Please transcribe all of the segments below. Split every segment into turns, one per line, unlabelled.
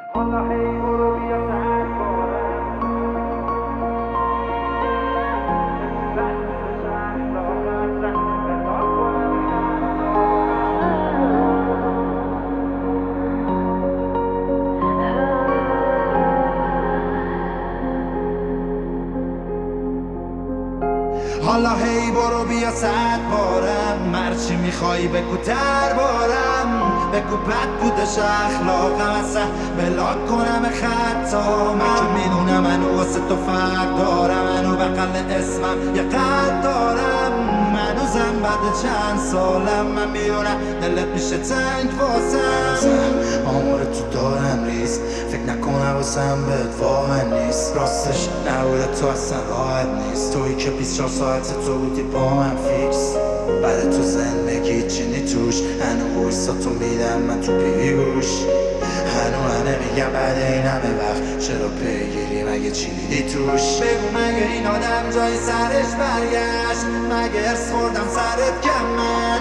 حالا هی برو بیا سر بارم بس شهر لاغر زن بلا کنم حالا هی برو بیا 100 بارم مرچی میخوای بگو دربارم بگو بد بودش اخلاقم اصلا بلاک کنم خطا من که میدونم منو واسه تو فرق دارم منو بغل اسمم یه قد دارم منوزم بعد چند سالم من میدونم دلت میشه تنگ واسم آمار تو دارم ریز فکر نکنم واسم بهت واقع نیست راستش نبوده تو اصلا راحت نیست تویی که 24 ساعت تو بودی با من فیکس بعد تو زندگی چینی توش هنو ویسا تو میدم من تو پیوی گوش هنو میگم بعد این همه وقت چرا پیگیری مگه چی دیدی توش بگو مگه این آدم جای سرش برگشت مگه ارس خوردم سرت کم من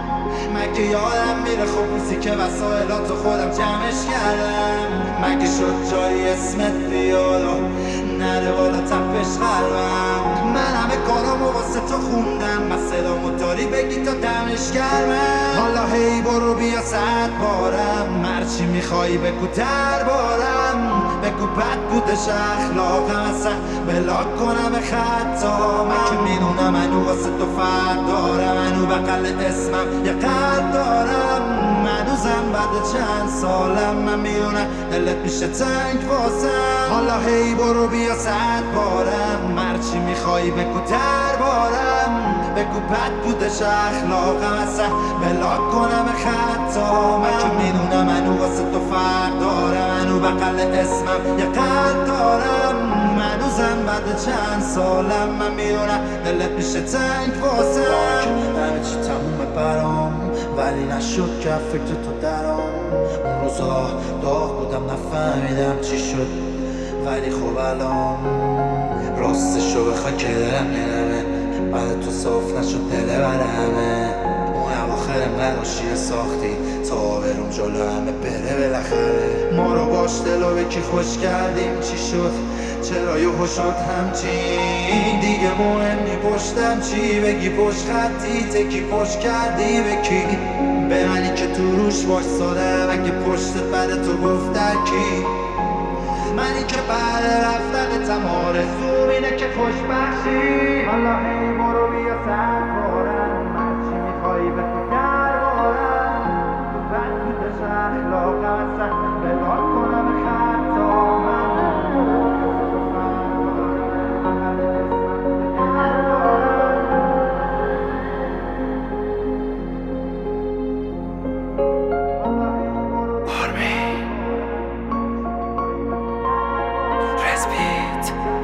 مگه یادم میره خب روزی که وسایلاتو خودم جمعش کردم مگه شد جای اسمت بیاد و نره بالا تپش قلبم من همه کارامو واسه تو خوندم من صدامو داری بگی تا دمش کردم حالا هی برو بیا 100 بارم مرچی میخوای بگو دربارم بگو بد بودش اخلاقم اصلا بلاک کنم خطا من که میدونم منو واسه تو فرق دارم منو بغل اسمم یه قد دارم منوزم بعد چند سالم من میدونم دلت میشه تنگ واسم حالا هی برو بیا 100 بارم مرچی میخوای بگو دربارم بگو بد بودش اخلاقم اصلا بلاک کنم خطا من که میدونم منو واسه تو فرق دارم منو بغل اسمم یه قد دارم منوزم بعد چند سالم من میدونم دلت میشه تنگ واسم همه چی تمومه برام ولی نشد که فکر تو درام اون روزا داغ بودم نفهمیدم چی شد ولی خب الان راستشو بخوای که دلم نرمه بعد تو صاف نشد دل برمه اون اواخر نداشتی ساختی تا برم جلو همه بره بالاخره ما رو باش دلو به کی خوش کردیم چی شد چرا یهو شد همچین دیگه مهم نی پشتم چی بگی پشت خطی تکی پشت کردی به کی به منی که تو روش وایسادم اگه پشتت بعد تو گفت کی منی که بعد رفتنتم آرزوم اینه که خوشبخشی حالا هی برو بیا 100 بارم مرچی میخوای بگو دربارم تو بد بودش اخلاقم اصلا بلاک کنم خطا من
Respit